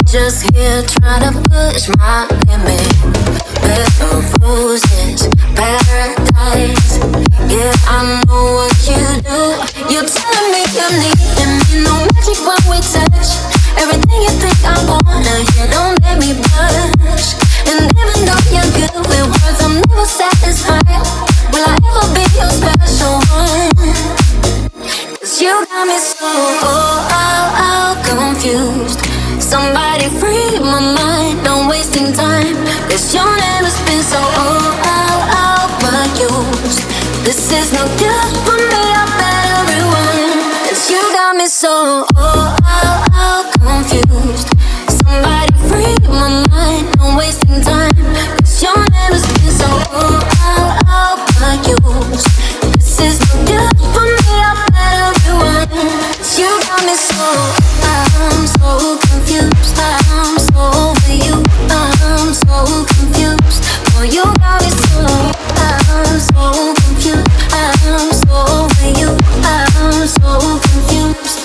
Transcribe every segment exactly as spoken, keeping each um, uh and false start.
Just here trying to push my limit. Bed of roses, paradise. Yeah, I know what you do. You're telling me you're needing me. No magic when we touch. Everything you think I wanna hear, don't let me blush. And even though you're good with words, I'm never satisfied. Will I ever be your special one? Cause you got me so oh, oh, oh, confused. Somebody free my mind, no wasting time. Cause your name has been so oh, oh, oh, but used. This is no good for me, I better rewind. Cause you got me so oh, oh, oh, confused. Somebody free my mind, no wasting time. Cause your name has been so oh, oh, oh, but used. This is no good for me, I better rewind. Cause you got me so I'm so confused, I'm so over you, I'm so confused. Oh, you got me so, I'm so confused, I'm so over you, I'm so confused.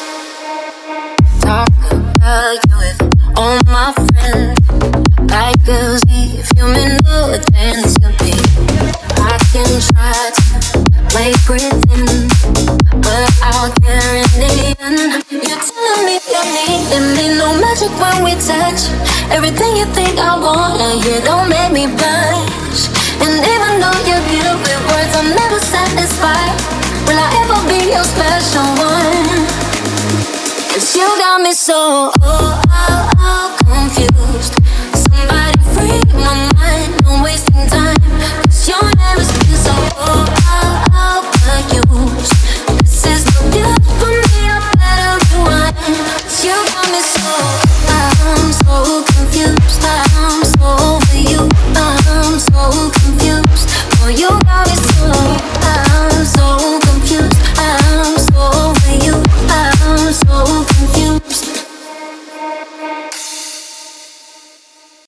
Talk about you with all my friends, like girls if you mean nothing to me. I can try to play pretend, but I'll care in the end. You're telling me you need me, no magic when we touch. Everything you think I wanna hear, don't make me blush. And even though you're good with words, I'm never satisfied. Will I ever be your special one? Cause you got me so oh, oh, oh, confused. Somebody free my mind, no wasting time. Cause your name has been so oh, oh, oh, but used. This is no good for me, I better rewind. Cause you got me so